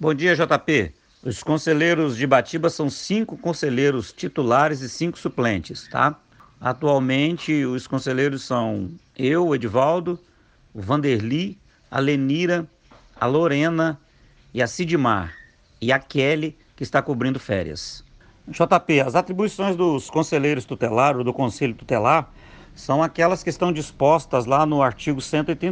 Bom dia, JP. Os conselheiros de Batiba são 5 conselheiros titulares e 5 suplentes, tá? Atualmente, os conselheiros são eu, o Edivaldo, o Vanderli, a Lenira, a Lorena e a Sidmar. E a Kelly, que está cobrindo férias. JP, as atribuições dos conselheiros tutelares ou do conselho tutelar são aquelas que estão dispostas lá no artigo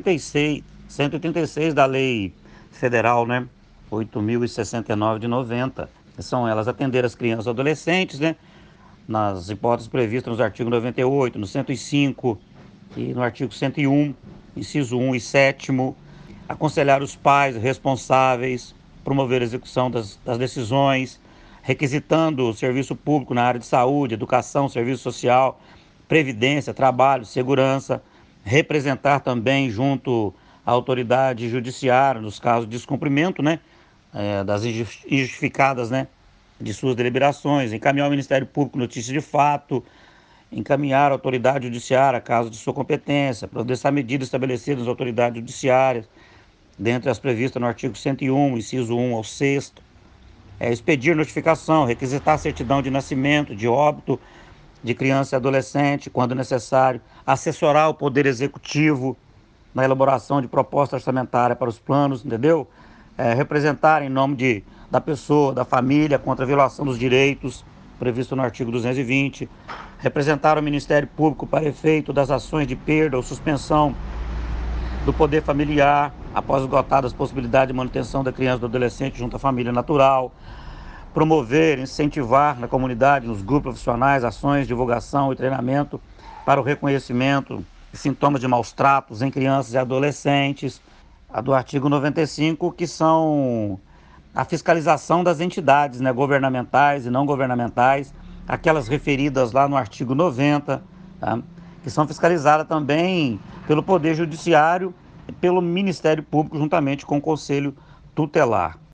186 da Lei Federal, né? 8.069 de 90. São elas atender as crianças e adolescentes, né? Nas hipóteses previstas nos artigos 98, no 105 e no artigo 101, inciso 1 e 7º, aconselhar os pais responsáveis, promover a execução das decisões, requisitando o serviço público na área de saúde, educação, serviço social, previdência, trabalho, segurança, representar também junto à autoridade judiciária nos casos de descumprimento, né, das injustificadas, né, de suas deliberações, encaminhar ao Ministério Público notícia de fato, encaminhar à autoridade judiciária caso de sua competência, providenciar medidas estabelecidas nas autoridades judiciárias, dentre as previstas no artigo 101, inciso 1 ao 6º, expedir notificação, requisitar certidão de nascimento, de óbito de criança e adolescente, quando necessário, assessorar o Poder Executivo na elaboração de proposta orçamentária para os planos, entendeu? Representar em nome da pessoa, da família, contra a violação dos direitos, previsto no artigo 220, representar o Ministério Público para efeito das ações de perda ou suspensão do poder familiar, após esgotadas as possibilidades de manutenção da criança e do adolescente junto à família natural, promover, incentivar na comunidade, nos grupos profissionais, ações de divulgação e treinamento para o reconhecimento de sintomas de maus tratos em crianças e adolescentes, a do artigo 95, que são a fiscalização das entidades, né, governamentais e não governamentais, aquelas referidas lá no artigo 90, tá, que são fiscalizadas também pelo Poder Judiciário e pelo Ministério Público, juntamente com o Conselho Tutelar.